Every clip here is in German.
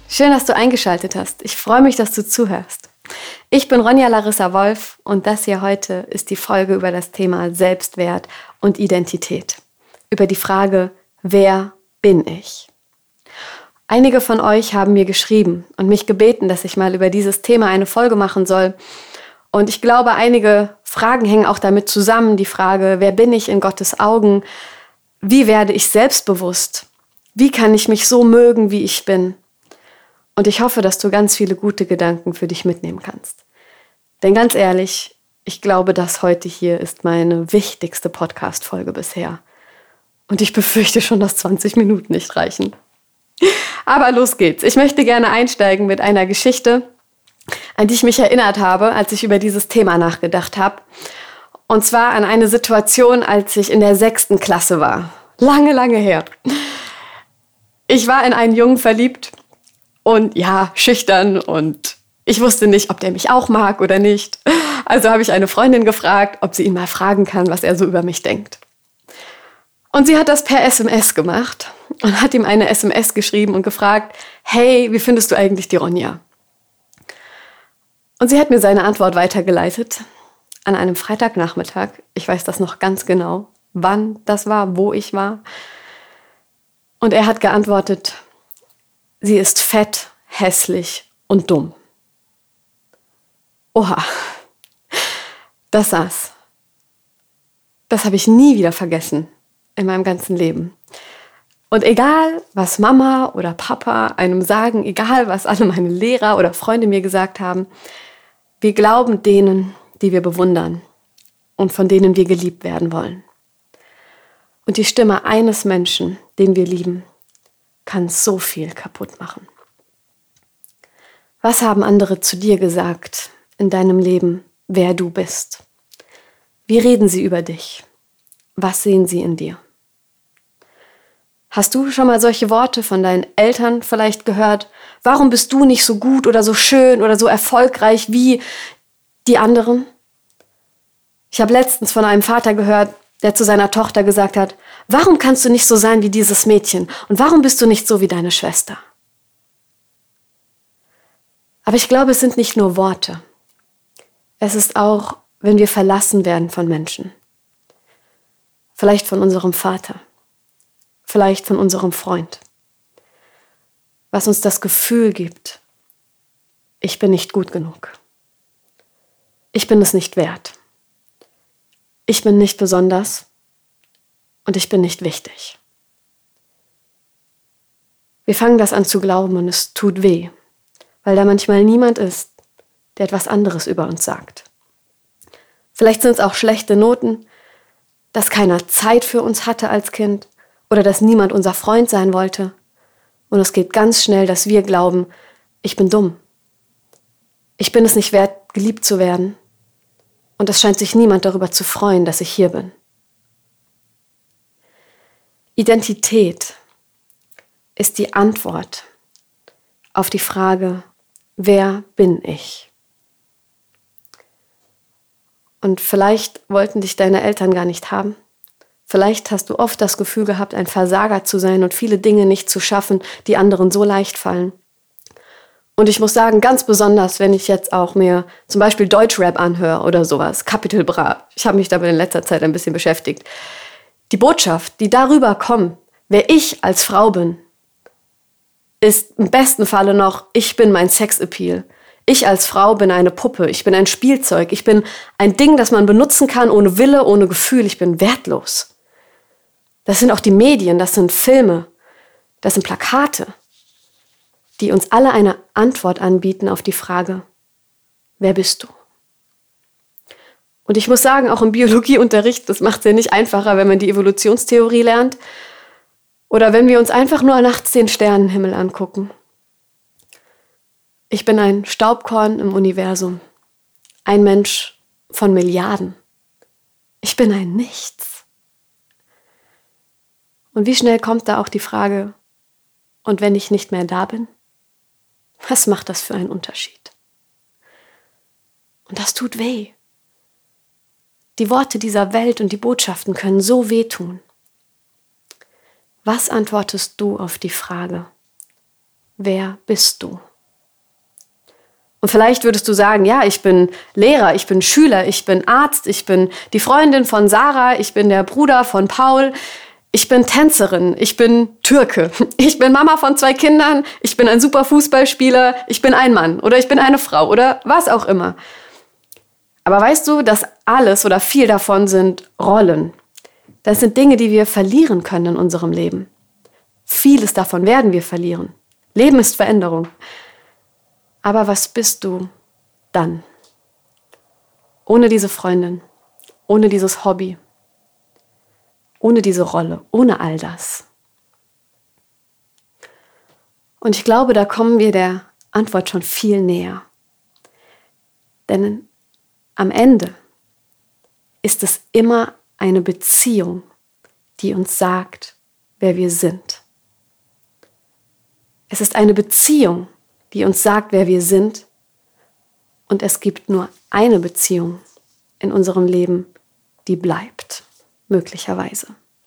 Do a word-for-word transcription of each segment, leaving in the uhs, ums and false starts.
Schön, dass du eingeschaltet hast. Ich freue mich, dass du zuhörst. Ich bin Ronja Larissa Wolf und das hier heute ist die Folge über das Thema Selbstwert und Identität. Über die Frage, wer bin ich? Einige von euch haben mir geschrieben und mich gebeten, dass ich mal über dieses Thema eine Folge machen soll. Und ich glaube, einige Fragen hängen auch damit zusammen. Die Frage, wer bin ich in Gottes Augen? Wie werde ich selbstbewusst? Wie kann ich mich so mögen, wie ich bin? Und ich hoffe, dass du ganz viele gute Gedanken für dich mitnehmen kannst. Denn ganz ehrlich, ich glaube, das heute hier ist meine wichtigste Podcast-Folge bisher. Und ich befürchte schon, dass zwanzig Minuten nicht reichen. Aber los geht's. Ich möchte gerne einsteigen mit einer Geschichte, an die ich mich erinnert habe, als ich über dieses Thema nachgedacht habe. Und zwar an eine Situation, als ich in der sechsten Klasse war. Lange, lange her. Ich war in einen Jungen verliebt. Und ja, schüchtern und ich wusste nicht, ob der mich auch mag oder nicht. Also habe ich eine Freundin gefragt, ob sie ihn mal fragen kann, was er so über mich denkt. Und sie hat das per S M S gemacht und hat ihm eine S M S geschrieben und gefragt, hey, wie findest du eigentlich die Ronja? Und sie hat mir seine Antwort weitergeleitet an einem Freitagnachmittag. Ich weiß das noch ganz genau, wann das war, wo ich war. Und er hat geantwortet, sie ist fett, hässlich und dumm. Oha, das saß. Das habe ich nie wieder vergessen in meinem ganzen Leben. Und egal, was Mama oder Papa einem sagen, egal, was alle meine Lehrer oder Freunde mir gesagt haben, wir glauben denen, die wir bewundern und von denen wir geliebt werden wollen. Und die Stimme eines Menschen, den wir lieben, kann so viel kaputt machen. Was haben andere zu dir gesagt in deinem Leben, wer du bist? Wie reden sie über dich? Was sehen sie in dir? Hast du schon mal solche Worte von deinen Eltern vielleicht gehört? Warum bist du nicht so gut oder so schön oder so erfolgreich wie die anderen? Ich habe letztens von einem Vater gehört, der zu seiner Tochter gesagt hat, warum kannst du nicht so sein wie dieses Mädchen? Und warum bist du nicht so wie deine Schwester? Aber ich glaube, es sind nicht nur Worte. Es ist auch, wenn wir verlassen werden von Menschen. Vielleicht von unserem Vater. Vielleicht von unserem Freund. Was uns das Gefühl gibt, ich bin nicht gut genug. Ich bin es nicht wert. Ich bin nicht besonders und ich bin nicht wichtig. Wir fangen das an zu glauben und es tut weh, weil da manchmal niemand ist, der etwas anderes über uns sagt. Vielleicht sind es auch schlechte Noten, dass keiner Zeit für uns hatte als Kind oder dass niemand unser Freund sein wollte. Und es geht ganz schnell, dass wir glauben, ich bin dumm. Ich bin es nicht wert, geliebt zu werden. Und es scheint sich niemand darüber zu freuen, dass ich hier bin. Identität ist die Antwort auf die Frage, wer bin ich? Und vielleicht wollten dich deine Eltern gar nicht haben. Vielleicht hast du oft das Gefühl gehabt, ein Versager zu sein und viele Dinge nicht zu schaffen, die anderen so leicht fallen. Und ich muss sagen, ganz besonders, wenn ich jetzt auch mir zum Beispiel Deutschrap anhöre oder sowas, Capital Bra, ich habe mich damit in letzter Zeit ein bisschen beschäftigt. Die Botschaft, die darüber kommt, wer ich als Frau bin, ist im besten Falle noch, ich bin mein Sexappeal. Ich als Frau bin eine Puppe, ich bin ein Spielzeug, ich bin ein Ding, das man benutzen kann, ohne Wille, ohne Gefühl, ich bin wertlos. Das sind auch die Medien, das sind Filme, das sind Plakate, die uns alle eine Antwort anbieten auf die Frage, wer bist du? Und ich muss sagen, auch im Biologieunterricht, das macht es ja nicht einfacher, wenn man die Evolutionstheorie lernt oder wenn wir uns einfach nur nachts den Sternenhimmel angucken. Ich bin ein Staubkorn im Universum, ein Mensch von Milliarden. Ich bin ein Nichts. Und wie schnell kommt da auch die Frage, und wenn ich nicht mehr da bin? Was macht das für einen Unterschied? Und das tut weh. Die Worte dieser Welt und die Botschaften können so wehtun. Was antwortest du auf die Frage, wer bist du? Und vielleicht würdest du sagen, ja, ich bin Lehrer, ich bin Schüler, ich bin Arzt, ich bin die Freundin von Sarah, ich bin der Bruder von Paul, ich bin Tänzerin, ich bin Türke, ich bin Mama von zwei Kindern, ich bin ein super Fußballspieler, ich bin ein Mann oder ich bin eine Frau oder was auch immer. Aber weißt du, dass alles oder viel davon sind Rollen. Das sind Dinge, die wir verlieren können in unserem Leben. Vieles davon werden wir verlieren. Leben ist Veränderung. Aber was bist du dann? Ohne diese Freundin, ohne dieses Hobby, ohne diese Rolle, ohne all das. Und ich glaube, da kommen wir der Antwort schon viel näher. Denn am Ende ist es immer eine Beziehung, die uns sagt, wer wir sind. Es ist eine Beziehung, die uns sagt, wer wir sind. Und es gibt nur eine Beziehung in unserem Leben, die bleibt, möglicherweise.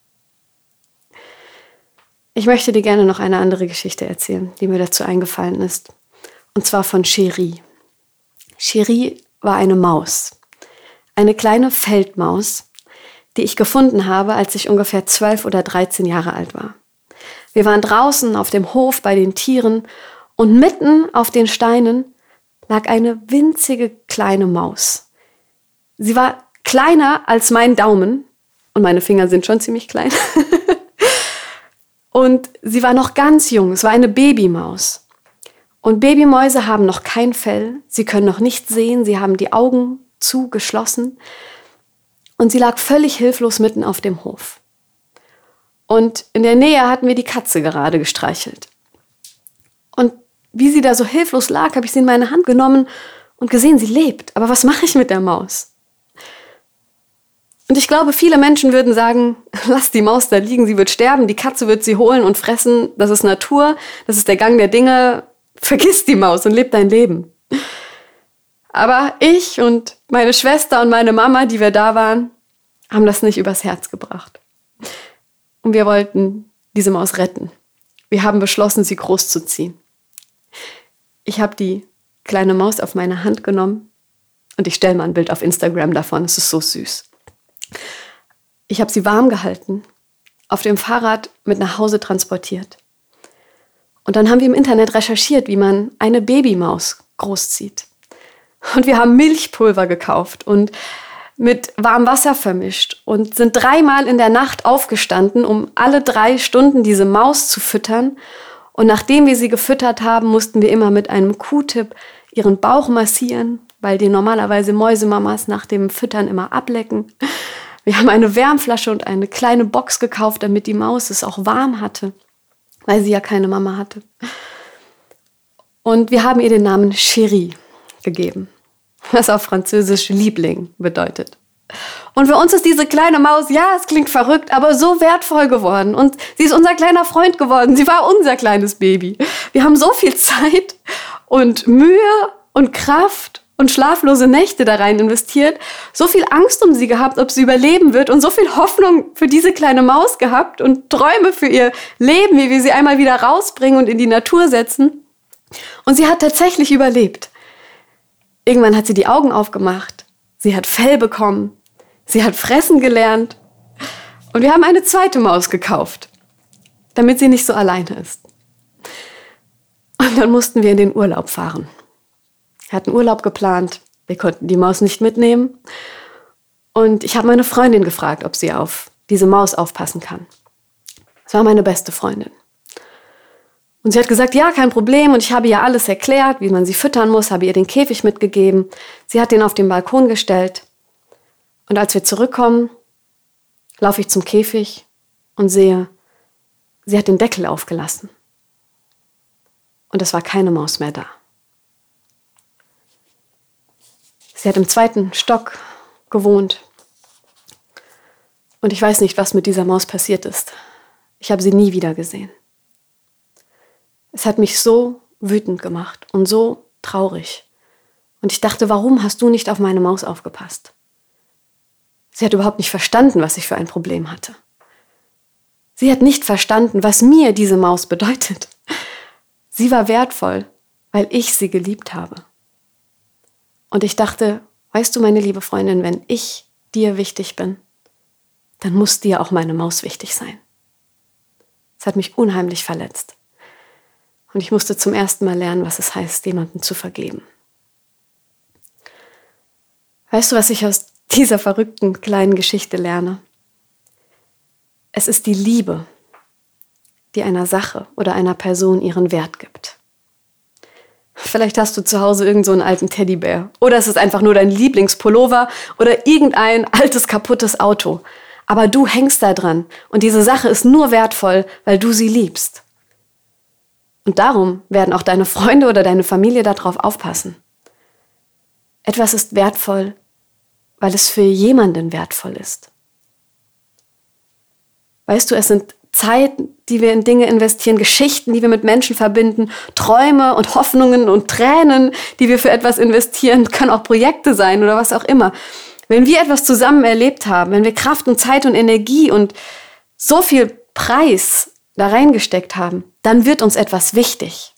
Ich möchte dir gerne noch eine andere Geschichte erzählen, die mir dazu eingefallen ist. Und zwar von Cherie. Cherie war eine Maus. Eine kleine Feldmaus, die ich gefunden habe, als ich ungefähr zwölf oder dreizehn Jahre alt war. Wir waren draußen auf dem Hof bei den Tieren und mitten auf den Steinen lag eine winzige kleine Maus. Sie war kleiner als mein Daumen und meine Finger sind schon ziemlich klein. Und sie war noch ganz jung, es war eine Babymaus. Und Babymäuse haben noch kein Fell, sie können noch nicht sehen, sie haben die Augen zugeschlossen. Und sie lag völlig hilflos mitten auf dem Hof. Und in der Nähe hatten wir die Katze gerade gestreichelt. Und wie sie da so hilflos lag, habe ich sie in meine Hand genommen und gesehen, sie lebt. Aber was mache ich mit der Maus? Und ich glaube, viele Menschen würden sagen, lass die Maus da liegen, sie wird sterben, die Katze wird sie holen und fressen, das ist Natur, das ist der Gang der Dinge, vergiss die Maus und leb dein Leben. Aber ich und meine Schwester und meine Mama, die wir da waren, haben das nicht übers Herz gebracht. Und wir wollten diese Maus retten. Wir haben beschlossen, sie großzuziehen. Ich habe die kleine Maus auf meine Hand genommen und ich stelle mal ein Bild auf Instagram davon, es ist so süß. Ich habe sie warm gehalten, auf dem Fahrrad mit nach Hause transportiert. Und dann haben wir im Internet recherchiert, wie man eine Babymaus großzieht. Und wir haben Milchpulver gekauft und mit warmem Wasser vermischt und sind dreimal in der Nacht aufgestanden, um alle drei Stunden diese Maus zu füttern. Und nachdem wir sie gefüttert haben, mussten wir immer mit einem Q-Tip ihren Bauch massieren, weil die normalerweise Mäusemamas nach dem Füttern immer ablecken. Wir haben eine Wärmflasche und eine kleine Box gekauft, damit die Maus es auch warm hatte, weil sie ja keine Mama hatte. Und wir haben ihr den Namen Cherie gegeben, was auf Französisch Liebling bedeutet. Und für uns ist diese kleine Maus, ja, es klingt verrückt, aber so wertvoll geworden. Und sie ist unser kleiner Freund geworden. Sie war unser kleines Baby. Wir haben so viel Zeit und Mühe und Kraft und schlaflose Nächte da rein investiert, so viel Angst um sie gehabt, ob sie überleben wird und so viel Hoffnung für diese kleine Maus gehabt und Träume für ihr Leben, wie wir sie einmal wieder rausbringen und in die Natur setzen. Und sie hat tatsächlich überlebt. Irgendwann hat sie die Augen aufgemacht, sie hat Fell bekommen, sie hat fressen gelernt und wir haben eine zweite Maus gekauft, damit sie nicht so alleine ist. Und dann mussten wir in den Urlaub fahren. Wir hatten Urlaub geplant, wir konnten die Maus nicht mitnehmen und ich habe meine Freundin gefragt, ob sie auf diese Maus aufpassen kann. Das war meine beste Freundin. Und sie hat gesagt, ja, kein Problem. Und ich habe ihr alles erklärt, wie man sie füttern muss, habe ihr den Käfig mitgegeben. Sie hat den auf den Balkon gestellt. Und als wir zurückkommen, laufe ich zum Käfig und sehe, sie hat den Deckel aufgelassen. Und es war keine Maus mehr da. Sie hat im zweiten Stock gewohnt. Und ich weiß nicht, was mit dieser Maus passiert ist. Ich habe sie nie wieder gesehen. Es hat mich so wütend gemacht und so traurig. Und ich dachte, warum hast du nicht auf meine Maus aufgepasst? Sie hat überhaupt nicht verstanden, was ich für ein Problem hatte. Sie hat nicht verstanden, was mir diese Maus bedeutet. Sie war wertvoll, weil ich sie geliebt habe. Und ich dachte, weißt du, meine liebe Freundin, wenn ich dir wichtig bin, dann muss dir auch meine Maus wichtig sein. Es hat mich unheimlich verletzt. Und ich musste zum ersten Mal lernen, was es heißt, jemandem zu vergeben. Weißt du, was ich aus dieser verrückten kleinen Geschichte lerne? Es ist die Liebe, die einer Sache oder einer Person ihren Wert gibt. Vielleicht hast du zu Hause irgend so einen alten Teddybär. Oder es ist einfach nur dein Lieblingspullover oder irgendein altes, kaputtes Auto. Aber du hängst da dran und diese Sache ist nur wertvoll, weil du sie liebst. Und darum werden auch deine Freunde oder deine Familie darauf aufpassen. Etwas ist wertvoll, weil es für jemanden wertvoll ist. Weißt du, es sind Zeiten, die wir in Dinge investieren, Geschichten, die wir mit Menschen verbinden, Träume und Hoffnungen und Tränen, die wir für etwas investieren, können auch Projekte sein oder was auch immer. Wenn wir etwas zusammen erlebt haben, wenn wir Kraft und Zeit und Energie und so viel Preis da reingesteckt haben, dann wird uns etwas wichtig.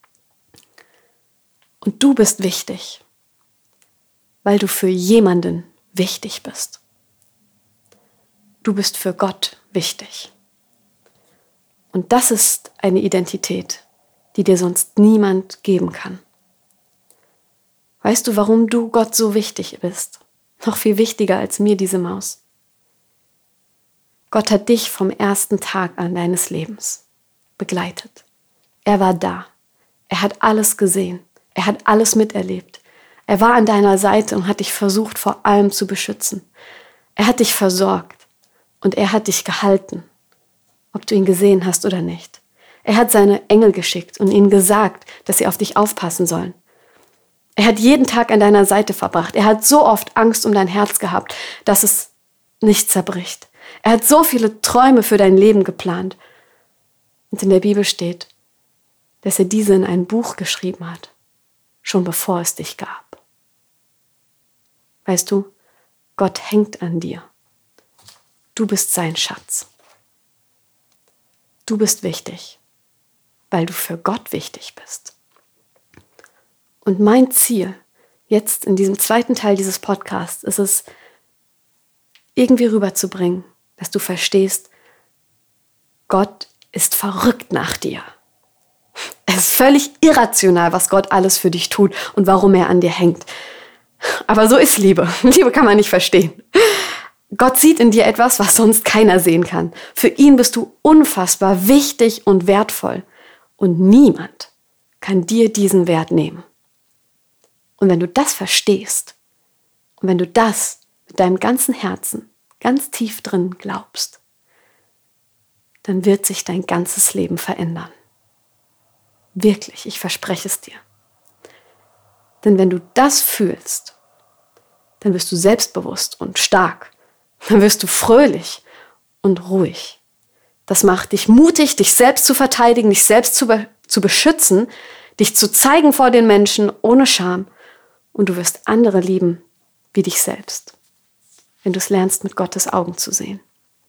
Und du bist wichtig, weil du für jemanden wichtig bist. Du bist für Gott wichtig. Und das ist eine Identität, die dir sonst niemand geben kann. Weißt du, warum du Gott so wichtig bist? Noch viel wichtiger als mir diese Maus. Gott hat dich vom ersten Tag an deines Lebens begleitet. Er war da. Er hat alles gesehen. Er hat alles miterlebt. Er war an deiner Seite und hat dich versucht, vor allem zu beschützen. Er hat dich versorgt und er hat dich gehalten, ob du ihn gesehen hast oder nicht. Er hat seine Engel geschickt und ihnen gesagt, dass sie auf dich aufpassen sollen. Er hat jeden Tag an deiner Seite verbracht. Er hat so oft Angst um dein Herz gehabt, dass es nicht zerbricht. Er hat so viele Träume für dein Leben geplant. Und in der Bibel steht, dass er diese in ein Buch geschrieben hat, schon bevor es dich gab. Weißt du, Gott hängt an dir. Du bist sein Schatz. Du bist wichtig, weil du für Gott wichtig bist. Und mein Ziel, jetzt in diesem zweiten Teil dieses Podcasts, ist es, irgendwie rüberzubringen, dass du verstehst, Gott ist verrückt nach dir. Es ist völlig irrational, was Gott alles für dich tut und warum er an dir hängt. Aber so ist Liebe. Liebe kann man nicht verstehen. Gott sieht in dir etwas, was sonst keiner sehen kann. Für ihn bist du unfassbar wichtig und wertvoll. Und niemand kann dir diesen Wert nehmen. Und wenn du das verstehst und wenn du das mit deinem ganzen Herzen ganz tief drin glaubst, dann wird sich dein ganzes Leben verändern. Wirklich, ich verspreche es dir. Denn wenn du das fühlst, dann wirst du selbstbewusst und stark. Dann wirst du fröhlich und ruhig. Das macht dich mutig, dich selbst zu verteidigen, dich selbst zu, be- zu beschützen, dich zu zeigen vor den Menschen ohne Scham. Und du wirst andere lieben wie dich selbst, wenn du es lernst, mit Gottes Augen zu sehen.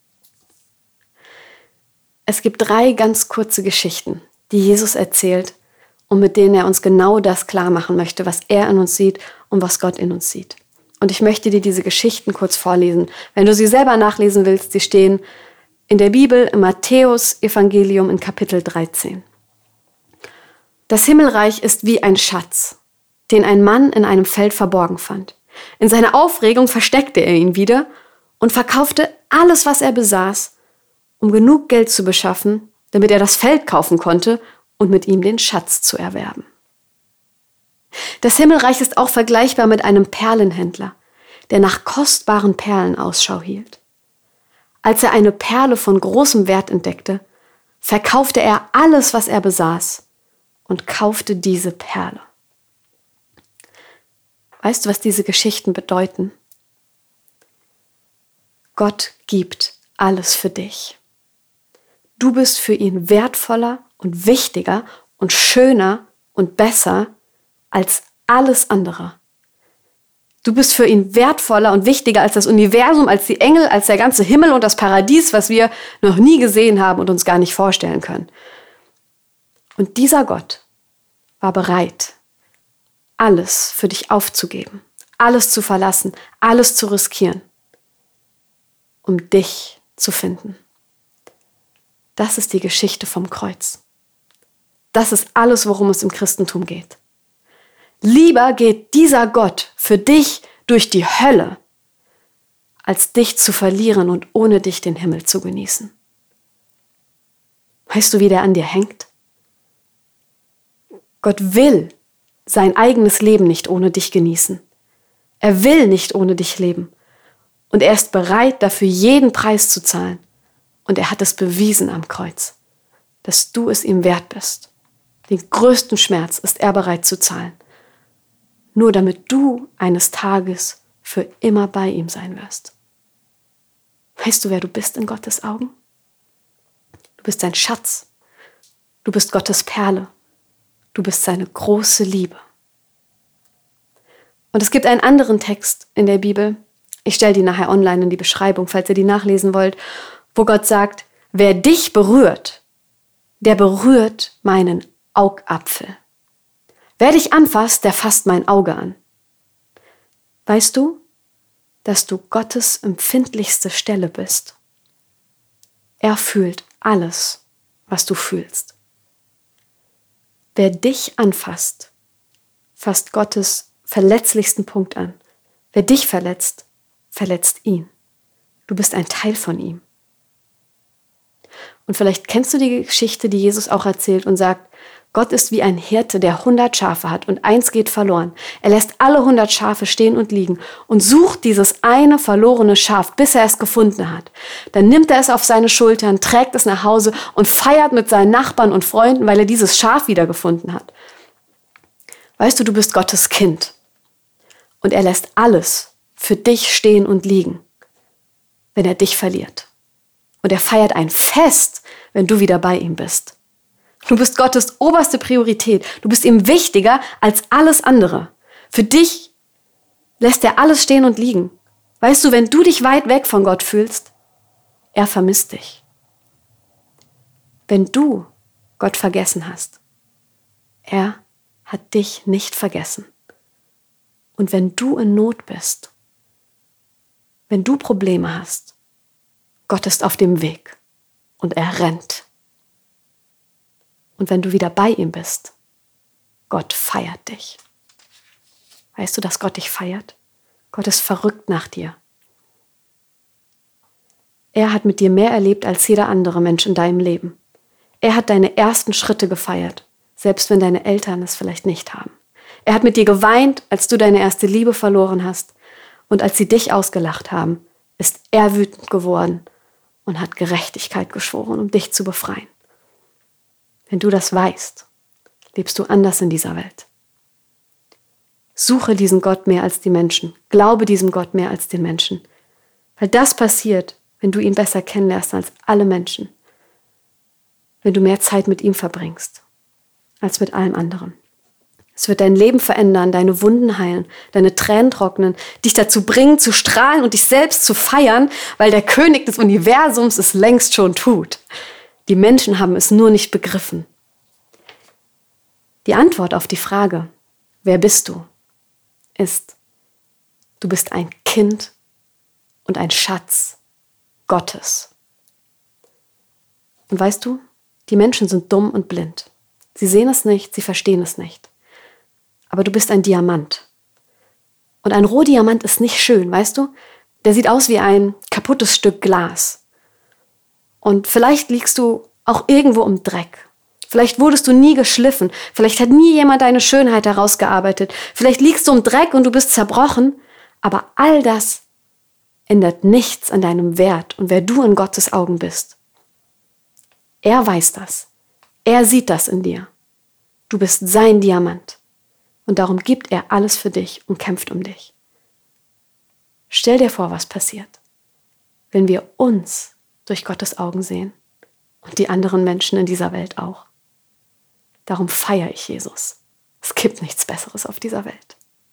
Es gibt drei ganz kurze Geschichten, die Jesus erzählt und mit denen er uns genau das klar machen möchte, was er in uns sieht und was Gott in uns sieht. Und ich möchte dir diese Geschichten kurz vorlesen. Wenn du sie selber nachlesen willst, sie stehen in der Bibel im Matthäus-Evangelium in Kapitel dreizehn. Das Himmelreich ist wie ein Schatz, den ein Mann in einem Feld verborgen fand. In seiner Aufregung versteckte er ihn wieder und verkaufte alles, was er besaß, um genug Geld zu beschaffen, damit er das Feld kaufen konnte und mit ihm den Schatz zu erwerben. Das Himmelreich ist auch vergleichbar mit einem Perlenhändler, der nach kostbaren Perlen Ausschau hielt. Als er eine Perle von großem Wert entdeckte, verkaufte er alles, was er besaß und kaufte diese Perle. Weißt du, was diese Geschichten bedeuten? Gott gibt alles für dich. Du bist für ihn wertvoller und wichtiger und schöner und besser als alles andere. Du bist für ihn wertvoller und wichtiger als das Universum, als die Engel, als der ganze Himmel und das Paradies, was wir noch nie gesehen haben und uns gar nicht vorstellen können. Und dieser Gott war bereit, alles für dich aufzugeben, alles zu verlassen, alles zu riskieren, um dich zu finden. Das ist die Geschichte vom Kreuz. Das ist alles, worum es im Christentum geht. Lieber geht dieser Gott für dich durch die Hölle, als dich zu verlieren und ohne dich den Himmel zu genießen. Weißt du, wie der an dir hängt? Gott will sein eigenes Leben nicht ohne dich genießen. Er will nicht ohne dich leben. Und er ist bereit, dafür jeden Preis zu zahlen. Und er hat es bewiesen am Kreuz, dass du es ihm wert bist. Den größten Schmerz ist er bereit zu zahlen. Nur damit du eines Tages für immer bei ihm sein wirst. Weißt du, wer du bist in Gottes Augen? Du bist sein Schatz. Du bist Gottes Perle. Du bist seine große Liebe. Und es gibt einen anderen Text in der Bibel, ich stelle die nachher online in die Beschreibung, falls ihr die nachlesen wollt, wo Gott sagt, wer dich berührt, der berührt meinen Augapfel. Wer dich anfasst, der fasst mein Auge an. Weißt du, dass du Gottes empfindlichste Stelle bist? Er fühlt alles, was du fühlst. Wer dich anfasst, fasst Gottes verletzlichsten Punkt an. Wer dich verletzt, verletzt ihn. Du bist ein Teil von ihm. Und vielleicht kennst du die Geschichte, die Jesus auch erzählt und sagt, Gott ist wie ein Hirte, der hundert Schafe hat und eins geht verloren. Er lässt alle hundert Schafe stehen und liegen und sucht dieses eine verlorene Schaf, bis er es gefunden hat. Dann nimmt er es auf seine Schultern, trägt es nach Hause und feiert mit seinen Nachbarn und Freunden, weil er dieses Schaf wiedergefunden hat. Weißt du, du bist Gottes Kind und er lässt alles für dich stehen und liegen, wenn er dich verliert. Und er feiert ein Fest, wenn du wieder bei ihm bist. Du bist Gottes oberste Priorität. Du bist ihm wichtiger als alles andere. Für dich lässt er alles stehen und liegen. Weißt du, wenn du dich weit weg von Gott fühlst, er vermisst dich. Wenn du Gott vergessen hast, er hat dich nicht vergessen. Und wenn du in Not bist, wenn du Probleme hast, Gott ist auf dem Weg und er rennt. Und wenn du wieder bei ihm bist, Gott feiert dich. Weißt du, dass Gott dich feiert? Gott ist verrückt nach dir. Er hat mit dir mehr erlebt als jeder andere Mensch in deinem Leben. Er hat deine ersten Schritte gefeiert, selbst wenn deine Eltern es vielleicht nicht haben. Er hat mit dir geweint, als du deine erste Liebe verloren hast. Und als sie dich ausgelacht haben, ist er wütend geworden und hat Gerechtigkeit geschworen, um dich zu befreien. Wenn du das weißt, lebst du anders in dieser Welt. Suche diesen Gott mehr als die Menschen. Glaube diesem Gott mehr als den Menschen. Weil das passiert, wenn du ihn besser kennenlernst als alle Menschen. Wenn du mehr Zeit mit ihm verbringst, als mit allem anderen. Es wird dein Leben verändern, deine Wunden heilen, deine Tränen trocknen, dich dazu bringen, zu strahlen und dich selbst zu feiern, weil der König des Universums es längst schon tut. Die Menschen haben es nur nicht begriffen. Die Antwort auf die Frage, wer bist du, ist, du bist ein Kind und ein Schatz Gottes. Und weißt du, die Menschen sind dumm und blind. Sie sehen es nicht, sie verstehen es nicht. Aber du bist ein Diamant. Und ein Rohdiamant ist nicht schön, weißt du? Der sieht aus wie ein kaputtes Stück Glas. Und vielleicht liegst du auch irgendwo im Dreck. Vielleicht wurdest du nie geschliffen. Vielleicht hat nie jemand deine Schönheit herausgearbeitet. Vielleicht liegst du im Dreck und du bist zerbrochen. Aber all das ändert nichts an deinem Wert und wer du in Gottes Augen bist. Er weiß das. Er sieht das in dir. Du bist sein Diamant. Und darum gibt er alles für dich und kämpft um dich. Stell dir vor, was passiert, wenn wir uns durch Gottes Augen sehen und die anderen Menschen in dieser Welt auch. Darum feiere ich Jesus. Es gibt nichts Besseres auf dieser Welt.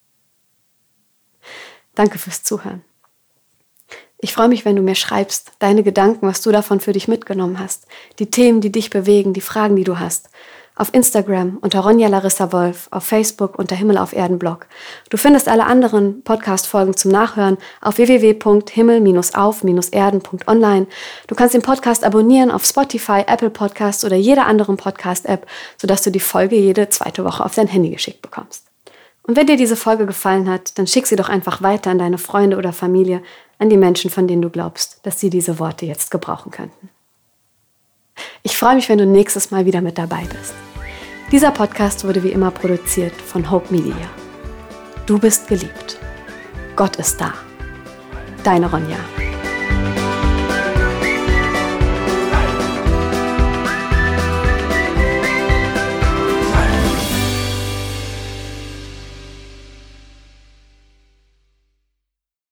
Danke fürs Zuhören. Ich freue mich, wenn du mir schreibst, deine Gedanken, was du davon für dich mitgenommen hast, die Themen, die dich bewegen, die Fragen, die du hast. auf Instagram unter Ronja Larissa Wolf, auf Facebook unter Himmel auf Erden Blog. Du findest alle anderen Podcast-Folgen zum Nachhören auf w w w punkt himmel auf erden punkt online. Du kannst den Podcast abonnieren auf Spotify, Apple Podcasts oder jeder anderen Podcast-App, sodass du die Folge jede zweite Woche auf dein Handy geschickt bekommst. Und wenn dir diese Folge gefallen hat, dann schick sie doch einfach weiter an deine Freunde oder Familie, an die Menschen, von denen du glaubst, dass sie diese Worte jetzt gebrauchen könnten. Ich freue mich, wenn du nächstes Mal wieder mit dabei bist. Dieser Podcast wurde wie immer produziert von Hope Media. Du bist geliebt. Gott ist da. Deine Ronja.